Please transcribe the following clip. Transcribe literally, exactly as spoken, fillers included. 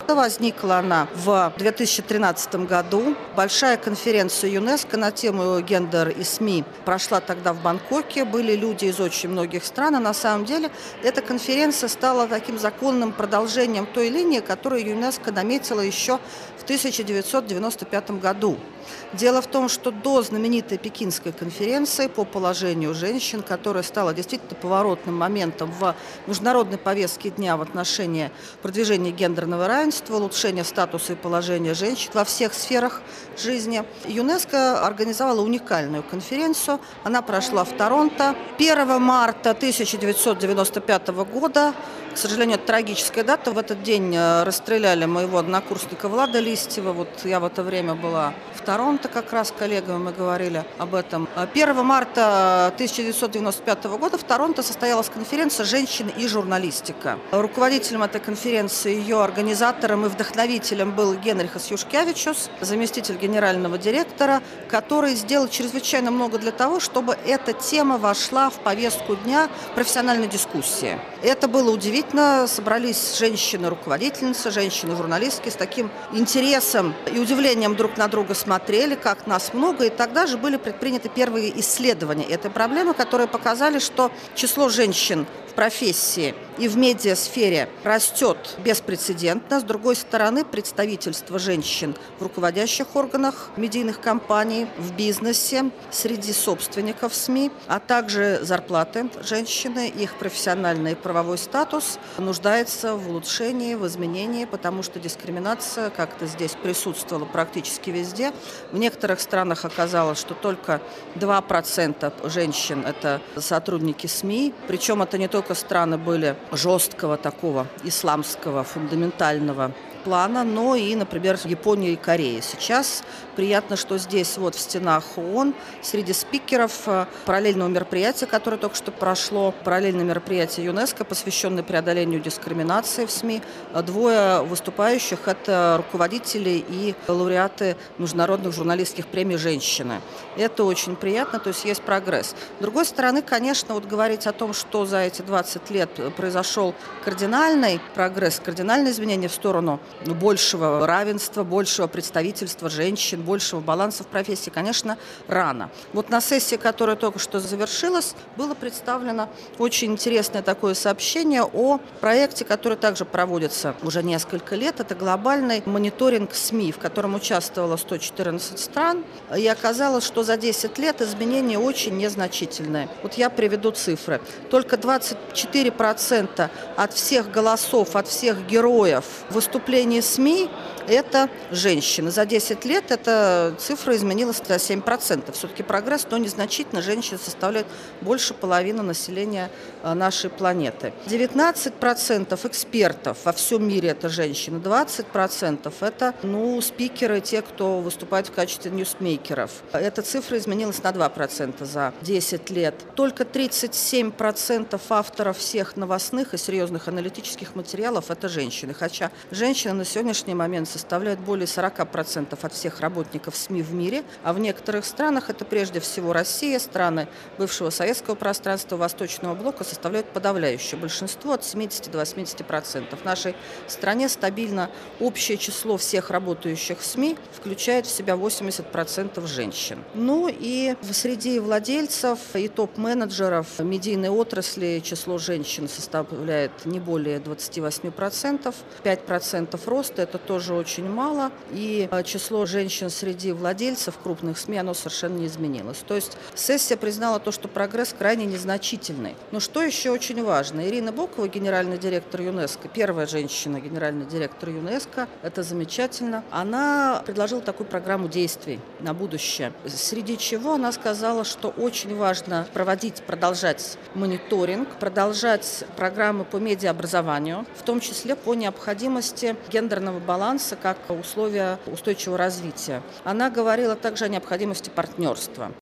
Возникла она в две тысячи тринадцатом году. Большая конференция ЮНЕСКО на тему гендер и СМИ прошла тогда в Бангкоке. Были люди из очень многих стран. И на самом деле эта конференция стала таким законным продолжением той линии, которую ЮНЕСКО наметила еще в тысяча девятьсот девяносто пятом году. Дело в том, что до знаменитой Пекинской конференции по положению женщин, которая стала действительно поворотным моментом в международной повестке дня в отношении продвижения гендерного равенства, улучшения статуса и положения женщин во всех сферах жизни, ЮНЕСКО организовала уникальную конференцию. Она прошла в Торонто первого марта тысяча девятьсот девяносто пятого года. К сожалению, это трагическая дата. В этот день расстреляли моего однокурсника Влада Листьева. Вот я в это время была в Торонто как раз с коллегами, мы говорили об этом. первого марта тысяча девятьсот девяносто пятого года в Торонто состоялась конференция «Женщины и журналистика». Руководителем этой конференции, ее организатором и вдохновителем был Генрихас Юшкевичус, заместитель генерального директора, который сделал чрезвычайно много для того, чтобы эта тема вошла в повестку дня профессиональной дискуссии. Это было удивительно. Собрались женщины-руководительницы, женщины-журналистки с таким интересом и удивлением друг на друга смотрели, как нас много, и тогда же были предприняты первые исследования этой проблемы, которые показали, что число женщин в профессии и в медиасфере растет беспрецедентно. С другой стороны, представительство женщин в руководящих органах медийных компаний, в бизнесе, среди собственников СМИ, а также зарплаты женщины, их профессиональный и правовой статус нуждается в улучшении, в изменении, потому что дискриминация как-то здесь присутствовала практически везде. В некоторых странах оказалось, что только два процента женщин – это сотрудники СМИ, причем это не только страны были жесткого такого исламского фундаментального плана, но и, например, Япония и Корея. Сейчас приятно, что здесь вот в стенах ООН среди спикеров параллельного мероприятия, которое только что прошло, параллельное мероприятие ЮНЕСКО, посвященное преодолению дискриминации в СМИ, двое выступающих – это руководители и лауреаты международных журналистских премий женщины. Это очень приятно, то есть есть прогресс. С другой стороны, конечно, вот говорить о том, что за эти двадцать лет произошел кардинальный прогресс, кардинальное изменение в сторону большего равенства, большего представительства женщин, большего баланса в профессии, конечно, рано. Вот на сессии, которая только что завершилась, было представлено очень интересное такое сообщение о проекте, который также проводится уже несколько лет. Это глобальный мониторинг СМИ, в котором участвовало сто четырнадцать стран. И оказалось, что за десять лет изменения очень незначительные. Вот я приведу цифры. Только двадцать четыре процента от всех голосов, от всех героев выступлений СМИ – это женщины. За десять лет эта цифра изменилась на семь процентов. Все-таки прогресс, но незначительно. Женщины составляют больше половины населения нашей планеты. девятнадцать процентов экспертов во всем мире – это женщины. двадцать процентов – это ну, спикеры, те, кто выступает в качестве ньюсмейкеров. Эта цифра изменилась на два процента за десять лет. Только тридцать семь процентов авторов всех новостных и серьезных аналитических материалов – это женщины. Хотя женщины на сегодняшний момент составляют более сорок процентов от всех работников СМИ в мире, а в некоторых странах, это прежде всего Россия, страны бывшего советского пространства, Восточного блока, составляют подавляющее большинство, от семидесяти до восьмидесяти процентов. В нашей стране стабильно общее число всех работающих в СМИ включает в себя восемьдесят процентов женщин. Ну и среди владельцев и топ-менеджеров медийной отрасли число женщин составляет не более двадцати восьми процентов, пять процентов роста, это тоже очень мало, и число женщин среди владельцев крупных СМИ, оно совершенно не изменилось. То есть сессия признала то, что прогресс крайне незначительный. Но что еще очень важно? Ирина Бокова, генеральный директор ЮНЕСКО, первая женщина, генеральный директор ЮНЕСКО, это замечательно, она предложила такую программу действий на будущее, среди чего она сказала, что очень важно проводить, продолжать мониторинг, продолжать программы по медиаобразованию, в том числе по необходимости гендерного баланса как условия устойчивого развития. Она говорила также о необходимости партнерства.